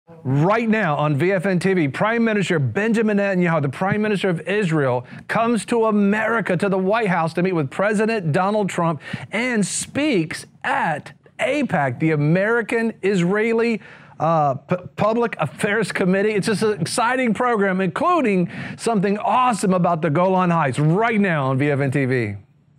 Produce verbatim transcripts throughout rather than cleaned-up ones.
Right now on V F N T V, Prime Minister Benjamin Netanyahu, the Prime Minister of Israel, comes to America, to the White House, to meet with President Donald Trump and speaks at AIPAC, the American-Israeli uh, P- Public Affairs Committee. It's just an exciting program, including something awesome about the Golan Heights, right now on V F N T V.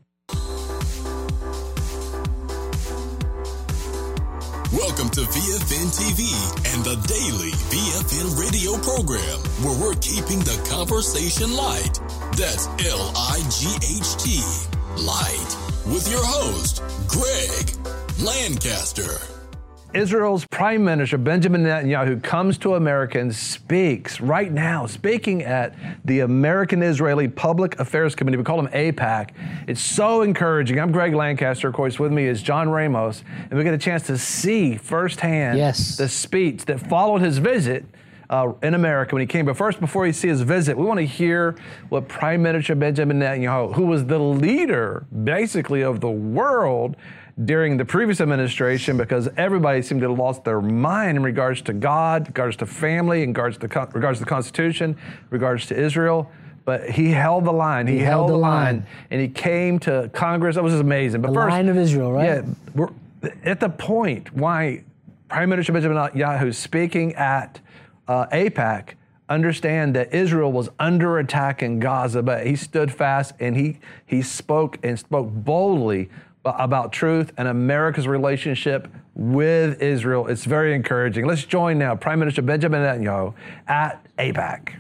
Welcome to V F N T V and the daily V F N radio program, where we're keeping the conversation light. That's L I G H T, light, with your host, Greg Lancaster. Israel's Prime Minister Benjamin Netanyahu comes to America and speaks right now, speaking at the American-Israeli Public Affairs Committee. We call them AIPAC. It's so encouraging. I'm Greg Lancaster. Of course, with me is John Ramos, and we get a chance to see firsthand yes. the speech that followed his visit uh, in America when he came. But first, before you see his visit, we want to hear what Prime Minister Benjamin Netanyahu, who was the leader, basically, of the world during the previous administration, because everybody seemed to have lost their mind in regards to God, regards to family, in regards to, regards to the Constitution, regards to Israel. But he held the line. He, he held, held the line. line. And he came to Congress. That was just amazing. But the first, line of Israel, right? Yeah, we're at the point why Prime Minister Benjamin Netanyahu is speaking at uh, AIPAC, understand that Israel was under attack in Gaza, but he stood fast and he he spoke and spoke boldly about truth and America's relationship with Israel. It's very encouraging. Let's join now Prime Minister Benjamin Netanyahu at AIPAC.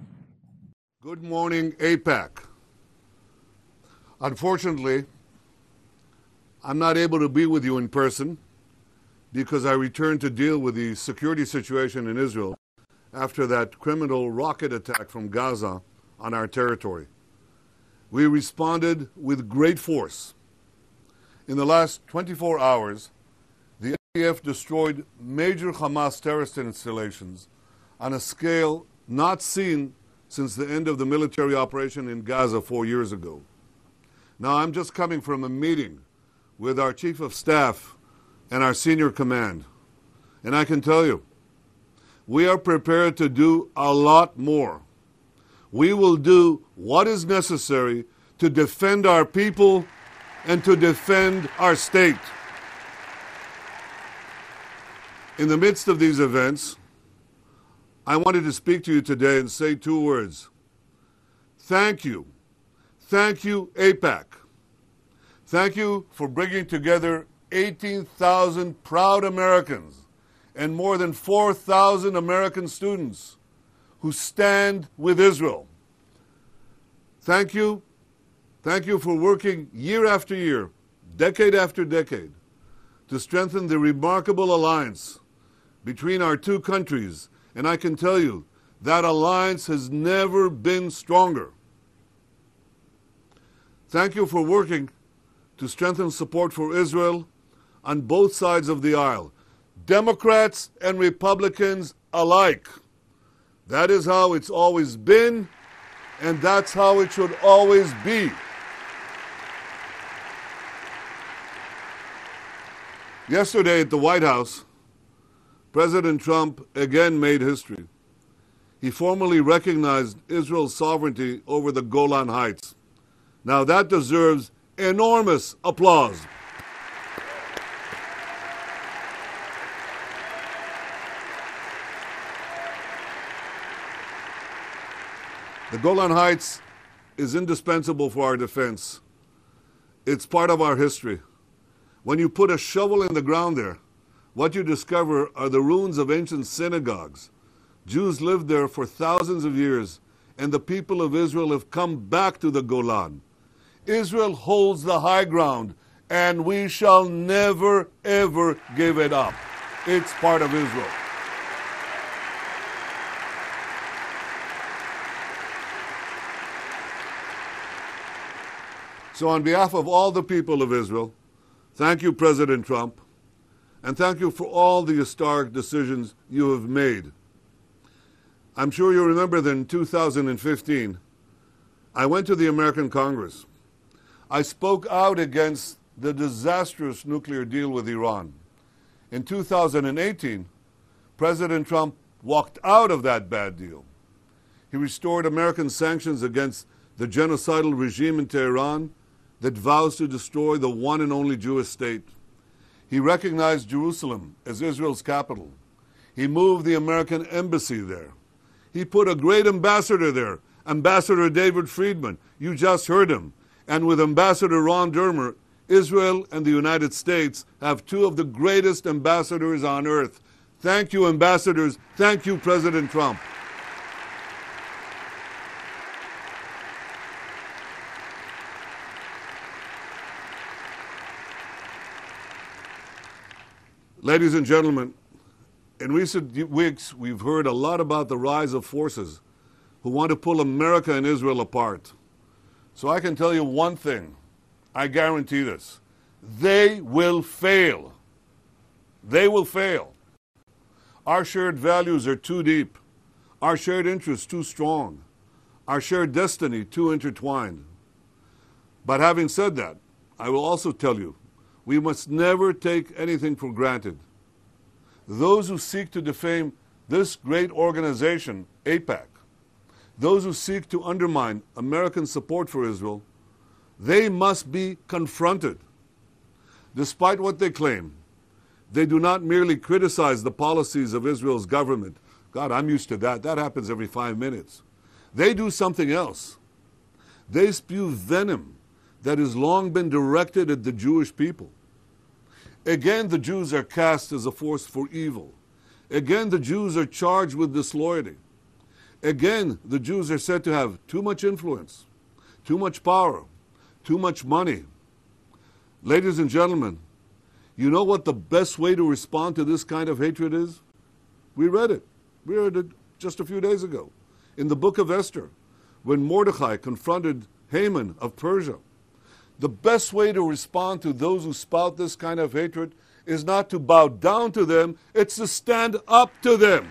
Good morning, AIPAC. Unfortunately, I'm not able to be with you in person because I returned to deal with the security situation in Israel after that criminal rocket attack from Gaza on our territory. We responded with great force. In the last twenty-four hours, the I D F destroyed major Hamas terrorist installations on a scale not seen since the end of the military operation in Gaza four years ago. Now, I'm just coming from a meeting with our Chief of Staff and our senior command, and I can tell you, we are prepared to do a lot more. We will do what is necessary to defend our people and to defend our state. In the midst of these events, I wanted to speak to you today and say two words. Thank you. Thank you, AIPAC. Thank you for bringing together eighteen thousand proud Americans and more than four thousand American students who stand with Israel. Thank you. Thank you for working year after year, decade after decade, to strengthen the remarkable alliance between our two countries. And I can tell you, that alliance has never been stronger. Thank you for working to strengthen support for Israel on both sides of the aisle, Democrats and Republicans alike. That is how it's always been, and that's how it should always be. Yesterday at the White House, President Trump again made history. He formally recognized Israel's sovereignty over the Golan Heights. Now that deserves enormous applause. The Golan Heights is indispensable for our defense. It's part of our history. When you put a shovel in the ground there, what you discover are the ruins of ancient synagogues. Jews lived there for thousands of years, and the people of Israel have come back to the Golan. Israel holds the high ground, and we shall never, ever give it up. It's part of Israel. So on behalf of all the people of Israel, thank you, President Trump, and thank you for all the historic decisions you have made. I'm sure you remember that in two thousand fifteen, I went to the American Congress. I spoke out against the disastrous nuclear deal with Iran. In two thousand eighteen, President Trump walked out of that bad deal. He restored American sanctions against the genocidal regime in Tehran that vows to destroy the one and only Jewish state. He recognized Jerusalem as Israel's capital. He moved the American embassy there. He put a great ambassador there, Ambassador David Friedman. You just heard him. And with Ambassador Ron Dermer, Israel and the United States have two of the greatest ambassadors on earth. Thank you, ambassadors. Thank you, President Trump. Ladies and gentlemen, in recent weeks, we've heard a lot about the rise of forces who want to pull America and Israel apart. So I can tell you one thing. I guarantee this. They will fail. They will fail. Our shared values are too deep. Our shared interests too strong. Our shared destiny too intertwined. But having said that, I will also tell you, we must never take anything for granted. Those who seek to defame this great organization, AIPAC, those who seek to undermine American support for Israel, they must be confronted. Despite what they claim, they do not merely criticize the policies of Israel's government. God, I'm used to that. That happens every five minutes. They do something else. They spew venom that has long been directed at the Jewish people. Again, the Jews are cast as a force for evil. Again, the Jews are charged with disloyalty. Again, the Jews are said to have too much influence, too much power, too much money. Ladies and gentlemen, you know what the best way to respond to this kind of hatred is? We read it. We read it just a few days ago in the book of Esther, when Mordecai confronted Haman of Persia. The best way to respond to those who spout this kind of hatred is not to bow down to them, it's to stand up to them.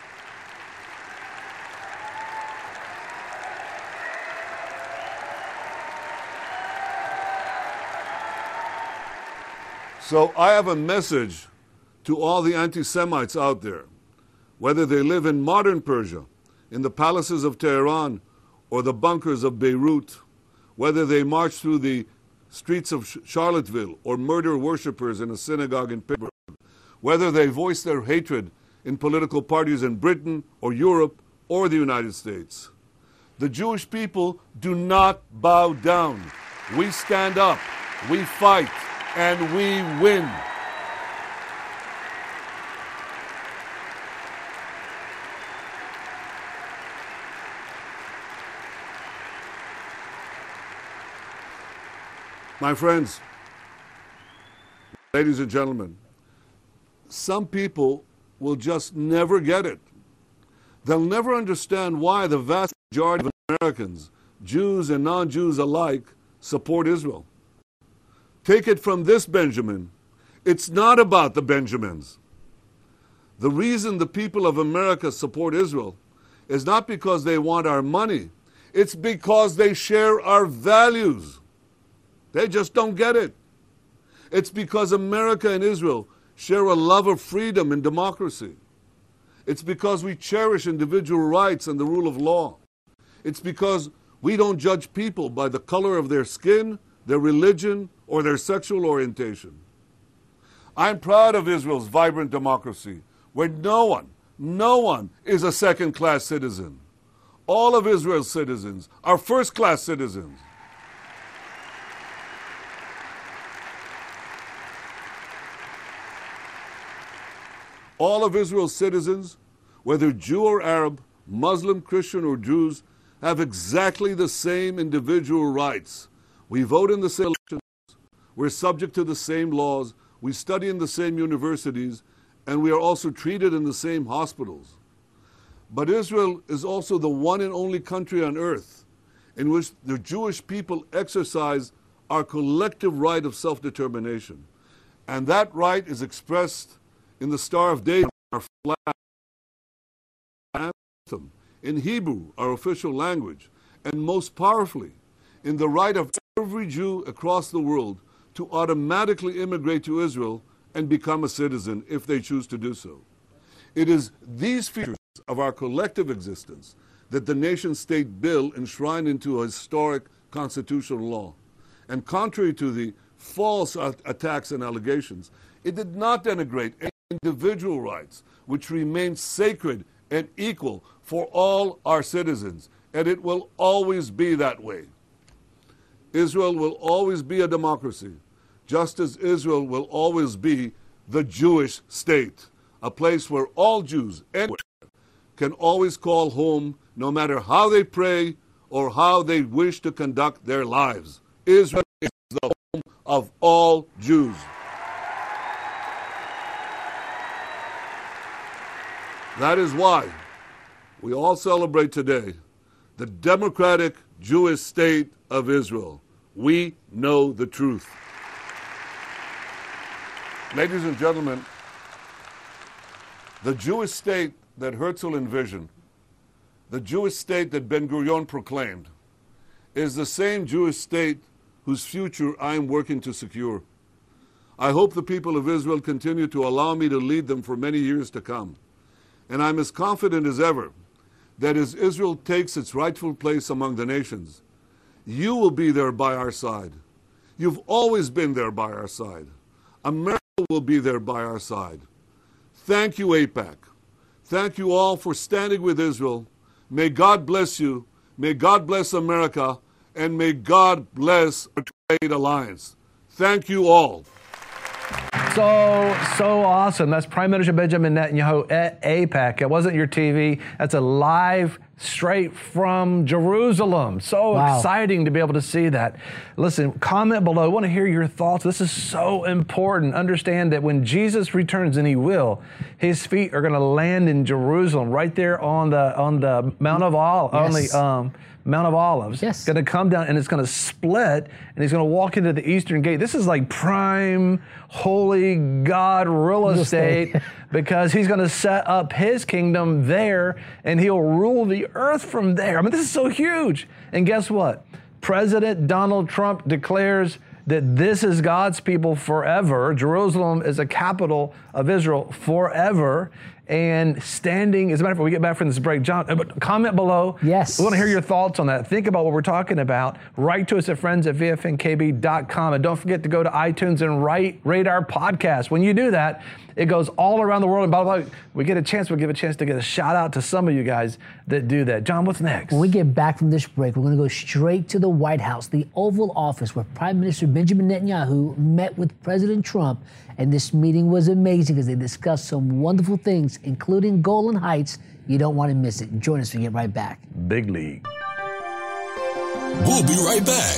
So I have a message to all the anti-Semites out there, whether they live in modern Persia, in the palaces of Tehran, or the bunkers of Beirut, whether they march through the streets of Charlottesville or murder worshippers in a synagogue in Pittsburgh, whether they voice their hatred in political parties in Britain or Europe or the United States. The Jewish people do not bow down. We stand up, we fight, and we win. My friends, ladies and gentlemen, some people will just never get it. They'll never understand why the vast majority of Americans, Jews and non-Jews alike, support Israel. Take it from this Benjamin. It's not about the Benjamins. The reason the people of America support Israel is not because they want our money. It's because they share our values. They just don't get it. It's because America and Israel share a love of freedom and democracy. It's because we cherish individual rights and the rule of law. It's because we don't judge people by the color of their skin, their religion, or their sexual orientation. I'm proud of Israel's vibrant democracy, where no one, no one is a second-class citizen. All of Israel's citizens are first-class citizens. All of Israel's citizens, whether Jew or Arab, Muslim, Christian, or Jews, have exactly the same individual rights. We vote in the same elections, we're subject to the same laws, we study in the same universities, and we are also treated in the same hospitals. But Israel is also the one and only country on earth in which the Jewish people exercise our collective right of self-determination. And that right is expressed in the Star of David, our flag, anthem, in Hebrew, our official language, and most powerfully, in the right of every Jew across the world to automatically immigrate to Israel and become a citizen if they choose to do so. It is these features of our collective existence that the nation-state bill enshrined into a historic constitutional law. And contrary to the false attacks and allegations, it did not denigrate individual rights, which remain sacred and equal for all our citizens, and it will always be that way. Israel will always be a democracy, just as Israel will always be the Jewish state, a place where all Jews anywhere can always call home, no matter how they pray or how they wish to conduct their lives. Israel is the home of all Jews. That is why we all celebrate today the democratic Jewish state of Israel. We know the truth. Ladies and gentlemen, the Jewish state that Herzl envisioned, the Jewish state that Ben-Gurion proclaimed, is the same Jewish state whose future I am working to secure. I hope the people of Israel continue to allow me to lead them for many years to come. And I'm as confident as ever that as Israel takes its rightful place among the nations, you will be there by our side. You've always been there by our side. America will be there by our side. Thank you, AIPAC. Thank you all for standing with Israel. May God bless you. May God bless America. And may God bless our trade alliance. Thank you all. So, so awesome. That's Prime Minister Benjamin Netanyahu at AIPAC. It wasn't your T V. That's a live, straight from Jerusalem. So wow. Exciting to be able to see that. Listen, comment below. I want to hear your thoughts. This is so important. Understand that when Jesus returns, and he will, his feet are going to land in Jerusalem, right there on the on the Mount of Olives, yes. on the um, Mount of Olives. Yes. Going to come down, and it's going to split, and he's going to walk into the eastern gate. This is like prime, holy God real estate, because he's going to set up his kingdom there, and he'll rule the earth from there. I mean, this is so huge. And guess what? President Donald Trump declares that this is God's people forever. Jerusalem is a capital of Israel forever. And standing, as a matter of fact, when we get back from this break, John, comment below. Yes. We want to hear your thoughts on that. Think about what we're talking about. Write to us at friends at V F N K B dot com. And don't forget to go to iTunes and write, rate our podcast. When you do that, it goes all around the world. And by the way, we get a chance, we'll give a chance to get a shout out to some of you guys that do that. John, what's next? When we get back from this break, we're going to go straight to the White House, the Oval Office, where Prime Minister Benjamin Netanyahu met with President Trump. And this meeting was amazing because they discussed some wonderful things, including Golan Heights. You don't want to miss it. Join us when we get right back. Big league. We'll be right back.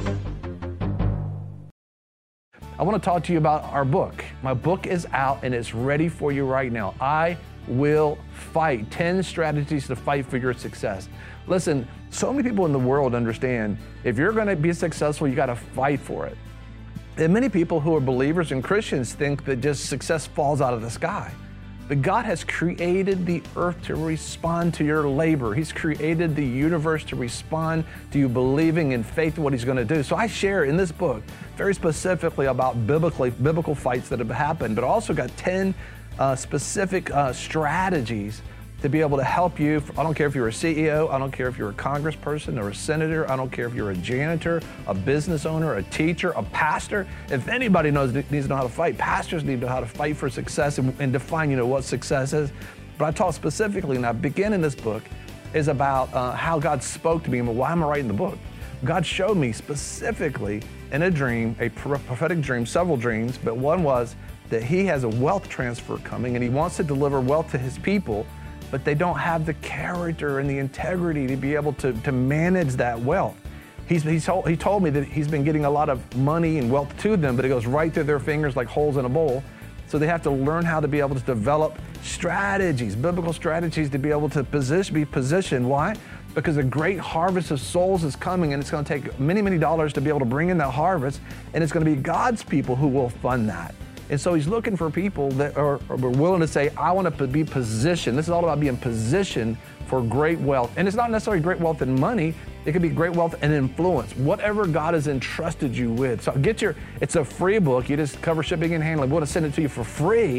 I want to talk to you about our book. My book is out and it's ready for you right now. I Will Fight. ten strategies to fight for your success. Listen, so many people in the world understand if you're going to be successful, you got to fight for it. And many people who are believers and Christians think that just success falls out of the sky. But God has created the earth to respond to your labor. He's created the universe to respond to you believing in faith in what he's going to do. So I share in this book very specifically about biblically, biblical fights that have happened, but also got ten uh, specific uh, strategies to be able to help you. I don't care if you're a C E O, I don't care if you're a congressperson or a senator, I don't care if you're a janitor, a business owner, a teacher, a pastor. If anybody knows needs to know how to fight, pastors need to know how to fight for success and, and define, you know, what success is. But I talk specifically, and I begin in this book, is about uh, how God spoke to me and why am I writing the book. God showed me specifically in a dream, a prophetic dream, several dreams, but one was that he has a wealth transfer coming and he wants to deliver wealth to his people, but they don't have the character and the integrity to be able to, to manage that wealth. He's, he's told, he told me that he's been getting a lot of money and wealth to them, but it goes right through their fingers like holes in a bowl. So they have to learn how to be able to develop strategies, biblical strategies to be able to position, be positioned. Why? Because a great harvest of souls is coming and it's going to take many, many dollars to be able to bring in that harvest, and it's going to be God's people who will fund that. And so he's looking for people that are, are willing to say, I want to be positioned. This is all about being positioned for great wealth. And it's not necessarily great wealth in money. It could be great wealth and influence, whatever God has entrusted you with. So get your, it's a free book. You just cover shipping and handling. We want to send it to you for free.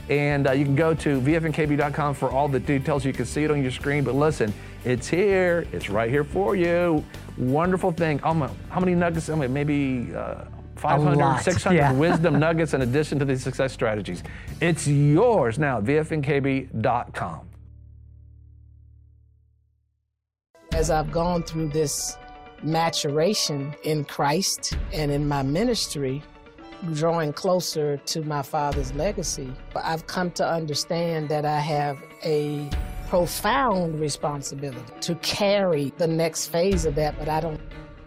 And uh, you can go to V F N K B dot com for all the details. You can see it on your screen. But listen, it's here. It's right here for you. Wonderful thing. Um, how many nuggets? Maybe uh, five hundred, six hundred yeah. wisdom nuggets in addition to these success strategies. It's yours now at V F N K B dot com. As I've gone through this maturation in Christ and in my ministry, drawing closer to my father's legacy, I've come to understand that I have a profound responsibility to carry the next phase of that, but I don't.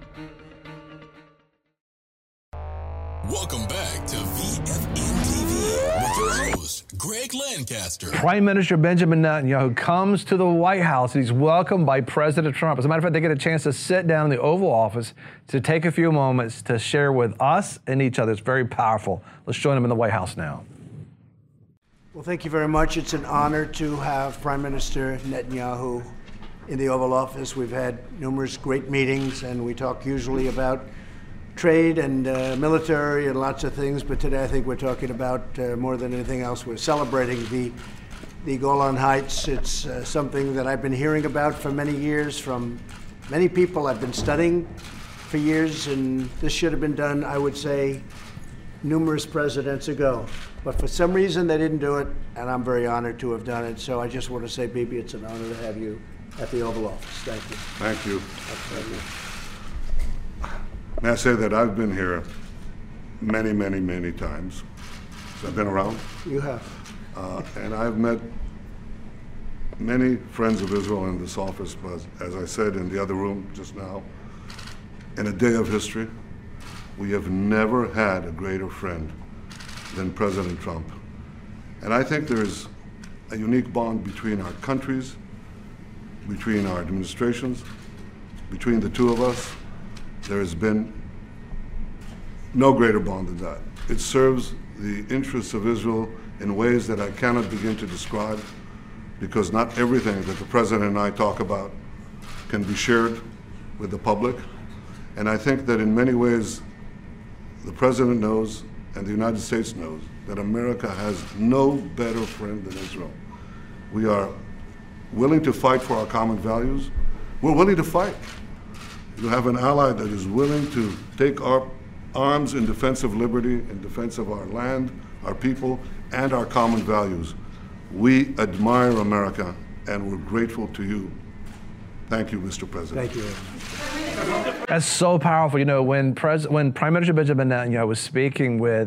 Welcome back to V F N T V with your host, Greg Lancaster. Prime Minister Benjamin Netanyahu comes to the White House and he's welcomed by President Trump. As a matter of fact, they get a chance to sit down in the Oval Office to take a few moments to share with us and each other. It's very powerful. Let's join them in the White House now. Well, thank you very much. It's an honor to have Prime Minister Netanyahu in the Oval Office. We've had numerous great meetings, and we talk usually about trade and uh, military and lots of things, but today I think we're talking about, uh, more than anything else, we're celebrating the, the Golan Heights. It's uh, something that I've been hearing about for many years from many people I've been studying for years, and this should have been done, I would say, numerous presidents ago. But for some reason they didn't do it, and I'm very honored to have done it. So I just want to say, Bibi, it's an honor to have you at the Oval Office. Thank you. Thank you. Thank you. May I say that I've been here many, many, many times. So I've been around. You have. Uh, and I've met many friends of Israel in this office, but as I said in the other room just now, in a day of history, we have never had a greater friend than President Trump. And I think there's a unique bond between our countries, between our administrations, between the two of us. There has been no greater bond than that. It serves the interests of Israel in ways that I cannot begin to describe, because not everything that the President and I talk about can be shared with the public. And I think that in many ways, the President knows and the United States knows that America has no better friend than Israel. We are willing to fight for our common values. We're willing to fight. You have an ally that is willing to take our arms in defense of liberty, in defense of our land, our people, and our common values. We admire America, and we're grateful to you. Thank you, Mister President. Thank you. That's so powerful. You know, when, Pres- when Prime Minister Benjamin Netanyahu was speaking with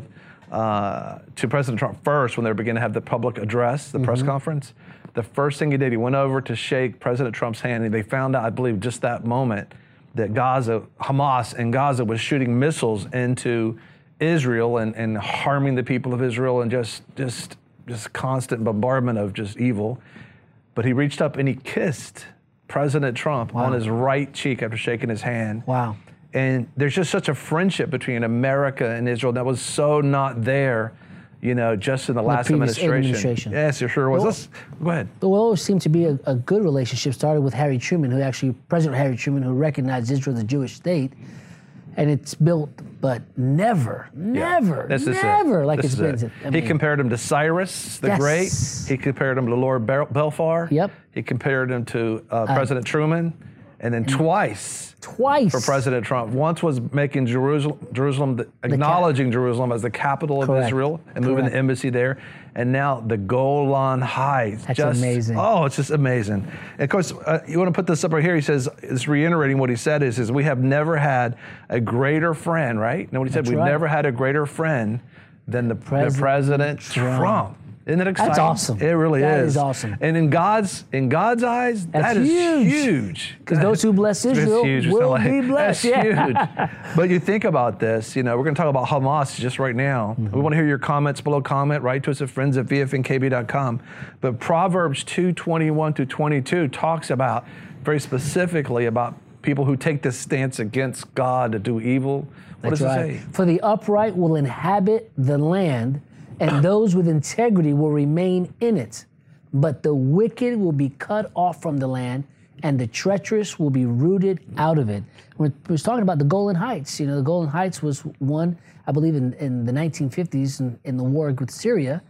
uh, to President Trump first, when they were beginning to have the public address, the mm-hmm. press conference, the first thing he did, he went over to shake President Trump's hand, and they found out, I believe, just that moment, that Gaza, Hamas in Gaza was shooting missiles into Israel and, and harming the people of Israel, and just, just, just constant bombardment of just evil. But he reached up and he kissed President Trump wow. on his right cheek after shaking his hand. Wow. And there's just such a friendship between America and Israel that was so not there, you know, just in the, the last administration. administration. Yes, it sure was. Well, Let's, go ahead. There always seemed to be a, a good relationship. Started with Harry Truman, who actually, President Harry Truman, who recognized Israel as a Jewish state, and it's built, but never, never, yeah, never like this it's been. It. I mean, he compared him to Cyrus the yes. Great. He compared him to Lord Balfour. Yep. He compared him to uh, uh, President Truman, and then twice. Twice. For President Trump. Once was making Jerusalem, Jerusalem the, acknowledging cap- Jerusalem as the capital of Correct. Israel and moving Correct. the embassy there. And now the Golan Heights. That's just, amazing. Oh, it's just amazing. And of course, uh, you want to put this up right here. He says, it's reiterating what he said is, is we have never had a greater friend, right? Know what he said? That's We've right. never had a greater friend than the President, the President Trump. Trump. Isn't it exciting? That's awesome. It really that is. That is awesome. And in God's in God's eyes, that's that is huge. huge. Because those who bless Israel huge. will like, be blessed. That's yeah. huge. But you think about this, you know, we're going to talk about Hamas just right now. Mm-hmm. We want to hear your comments below. Comment, write to us at friends at V F N K B dot com. But Proverbs two twenty-one to twenty-two talks about, very specifically, about people who take this stance against God to do evil. What That's does right. it say? For the upright will inhabit the land, and those with integrity will remain in it. But the wicked will be cut off from the land, and the treacherous will be rooted out of it. We was talking about the Golan Heights. You know, the Golan Heights was won, I believe, in, in the nineteen fifties in, in the war with Syria.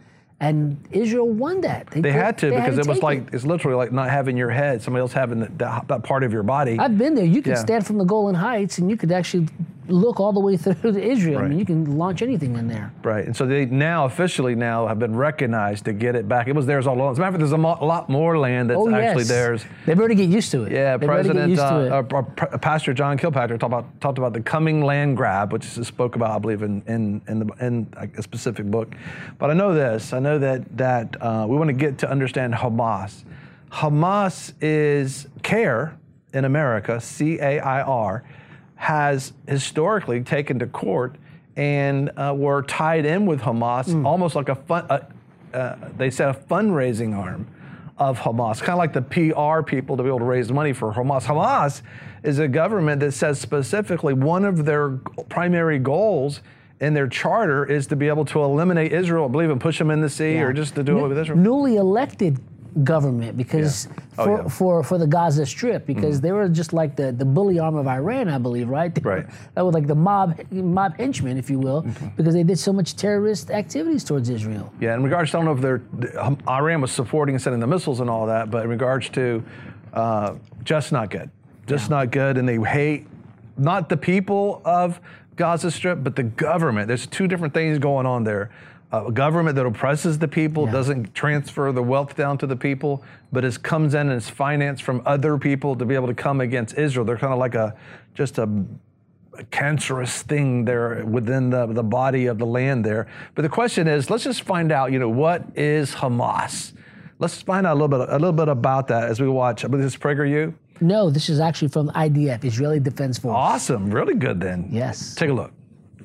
And Israel won that. They had to they because had it was take like, it's literally like not having your head, somebody else having the, that, that part of your body. I've been there. You could Yeah. stand from the Golan Heights and you could actually look all the way through to Israel. I Right. mean, you can launch anything in there. Right, and so they now officially now have been recognized to get it back. It was theirs all along. As a matter of fact, there's a mo- lot more land that's Oh, actually yes. theirs. They better get used to it. Yeah, They better get President, used uh, to it. uh, uh, Pastor John Kilpatrick talked about talked about the coming land grab, which he spoke about, I believe, in in in, the, in a specific book. But I know this. I know that that uh, we want to get to understand Hamas. Hamas is CAIR in America, C A I R, has historically taken to court and uh, were tied in with Hamas, Mm. almost like a fun. Uh, uh, they said a fundraising arm of Hamas, kind of like the P R people to be able to raise money for Hamas. Hamas is a government that says specifically one of their primary goals in their charter is to be able to eliminate Israel, I believe, and push them in the sea, Yeah. or just to do New- it with Israel. Newly elected government because Yeah. Oh, for, yeah. for for the Gaza Strip because they were just like the, the bully arm of Iran, I believe, right? They Right. were- that was like the mob mob henchmen, if you will, because they did so much terrorist activities towards Israel. Yeah, in regards to, I don't know if they're, um, Iran was supporting and sending the missiles and all that, but in regards to uh, just not good. Just not good, and they hate not the people of Gaza Strip, but the government. There's two different things going on there. A government that oppresses the people, Yeah. doesn't transfer the wealth down to the people, but is comes in and is financed from other people to be able to come against Israel. They're kind of like a just a, a cancerous thing there within the, the body of the land there. But the question is, let's just find out, you know, what is Hamas? Let's find out a little bit a little bit about that as we watch. I believe this is PragerU. No, this is actually from I D F, Israeli Defense Force. Awesome, really good then. Yes. Take a look.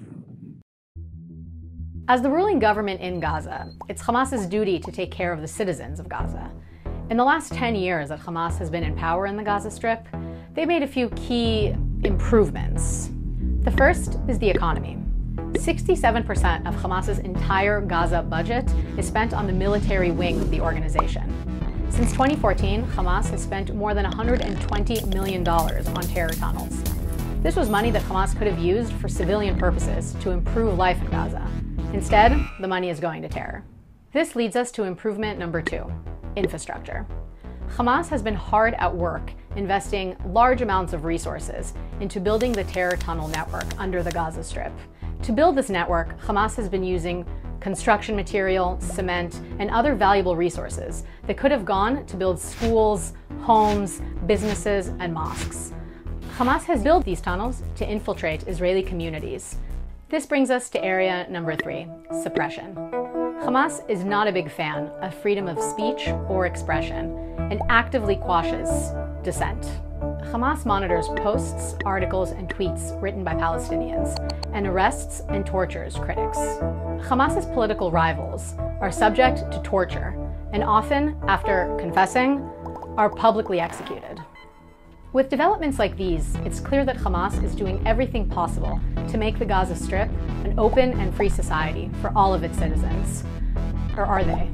As the ruling government in Gaza, it's Hamas's duty to take care of the citizens of Gaza. In the last ten years that Hamas has been in power in the Gaza Strip, they've made a few key improvements. The first is the economy. sixty-seven percent of Hamas's entire Gaza budget is spent on the military wing of the organization. Since twenty fourteen, Hamas has spent more than one hundred twenty million dollars on terror tunnels. This was money that Hamas could have used for civilian purposes to improve life in Gaza. Instead, the money is going to terror. This leads us to improvement number two, infrastructure. Hamas has been hard at work investing large amounts of resources into building the terror tunnel network under the Gaza Strip. To build this network, Hamas has been using construction material, cement, and other valuable resources that could have gone to build schools, homes, businesses, and mosques. Hamas has built these tunnels to infiltrate Israeli communities. This brings us to area number three, suppression. Hamas is not a big fan of freedom of speech or expression and actively quashes dissent. Hamas monitors posts, articles, and tweets written by Palestinians and arrests and tortures critics. Hamas's political rivals are subject to torture and often, after confessing, are publicly executed. With developments like these, it's clear that Hamas is doing everything possible to make the Gaza Strip an open and free society for all of its citizens. Or are they?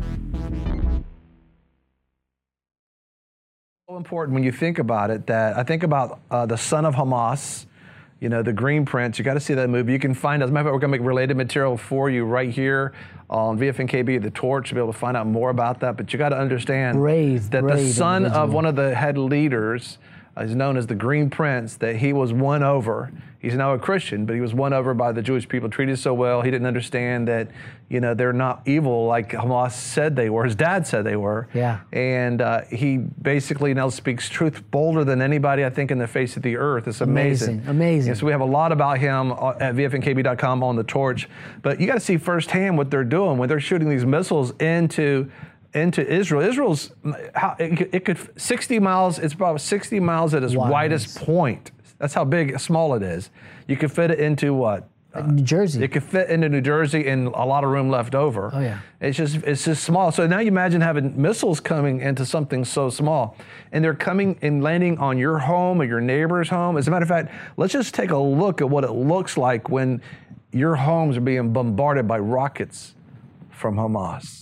So important when you think about it that I think about uh, the son of Hamas, you know, the Green Prince. You got to see that movie. You can find, as a matter of fact, we're going to make related material for you right here on V F N K B, The Torch, to be able to find out more about that. But you got to understand Brave, that brave the son individual. of one of the head leaders uh, is known as the Green Prince, that he was won over. He's now a Christian, but he was won over by the Jewish people, treated so well. He didn't understand that, you know, they're not evil like Hamas said they were. His dad said they were. Yeah. And uh, he basically now speaks truth bolder than anybody, I think, in the face of the earth. It's amazing. Amazing, amazing. And so we have a lot about him at V F N K B dot com on The Torch. But you got to see firsthand what they're doing when they're shooting these missiles into into Israel. Israel's, how, it, could- it could, sixty miles, it's about sixty miles at its Widest. widest point. That's how big, small it is. You could fit it into what? New Jersey. It could fit into New Jersey and a lot of room left over. Oh, yeah. It's just it's just small. So now you imagine having missiles coming into something so small, and they're coming and landing on your home or your neighbor's home. As a matter of fact, let's just take a look at what it looks like when your homes are being bombarded by rockets from Hamas.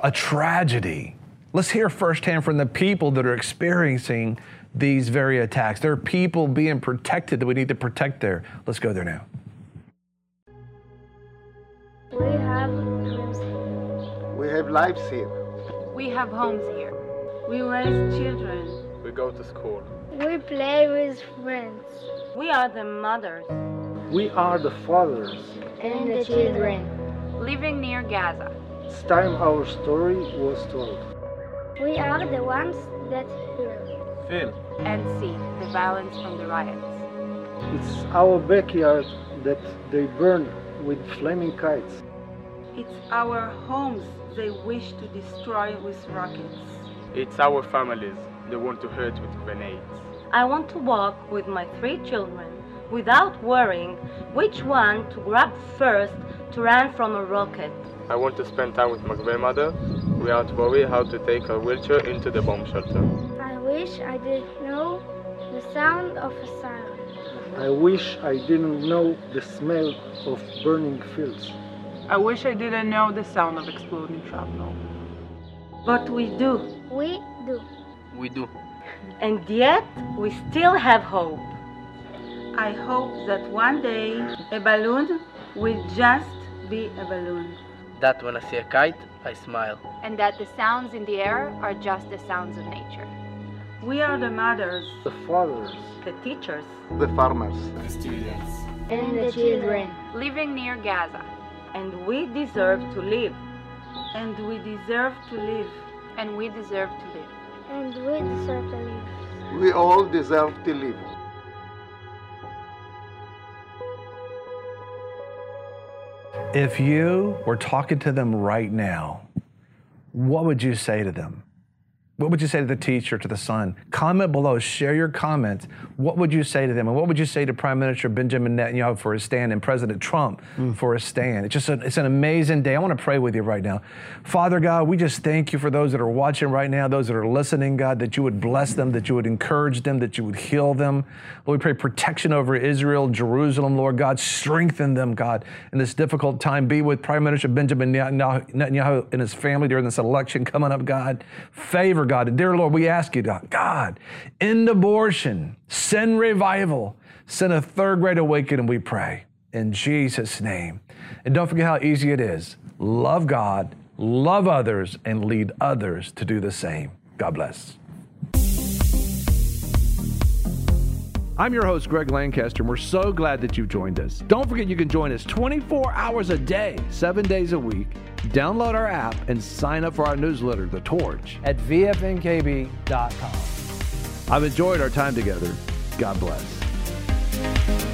a tragedy. Let's hear firsthand from the people that are experiencing these very attacks. There are people being protected that we need to protect there. Let's go there now. We have dreams here. We have lives here. We have homes here. We raise children. We go to school. We play with friends. We are the mothers. We are the fathers. And the children. Living near Gaza. It's time our story was told. We are the ones that hear, feel, and see the violence from the riots. It's our backyard that they burn with flaming kites. It's our homes they wish to destroy with rockets. It's our families they want to hurt with grenades. I want to walk with my three children without worrying which one to grab first to run from a rocket. I want to spend time with my grandmother without worry how to take her wheelchair into the bomb shelter. I wish I didn't know the sound of a siren. I wish I didn't know the smell of burning fields. I wish I didn't know the sound of exploding shrapnel. But we do. We do. We do. And yet, we still have hope. I hope that one day a balloon will just be a balloon. That when I see a kite, I smile. And that the sounds in the air are just the sounds of nature. We are the mothers, the fathers, the teachers, the farmers, the students, and the children. Living near Gaza. And we deserve to live. And we deserve to live. And we deserve to live. And we deserve to live. We all deserve to live. If you were talking to them right now, what would you say to them? What would you say to the teacher, to the son? Comment below, share your comments. What would you say to them? And what would you say to Prime Minister Benjamin Netanyahu for his stand and President Trump mm. for his stand? It's just a, it's an amazing day. I want to pray with you right now. Father God, we just thank you for those that are watching right now, those that are listening, God, that you would bless them, that you would encourage them, that you would heal them. Lord, we pray protection over Israel, Jerusalem, Lord God. Strengthen them, God, in this difficult time. Be with Prime Minister Benjamin Netanyahu and his family during this election coming up, God. Favor, God. And dear Lord, we ask you, God, God, end abortion, send revival, send a third great awakening, we pray, in Jesus' name. And don't forget how easy it is. Love God, love others, and lead others to do the same. God bless. I'm your host, Greg Lancaster, and we're so glad that you've joined us. Don't forget you can join us twenty-four hours a day, seven days a week. Download our app and sign up for our newsletter, The Torch, at V F N K B dot com. I've enjoyed our time together. God bless.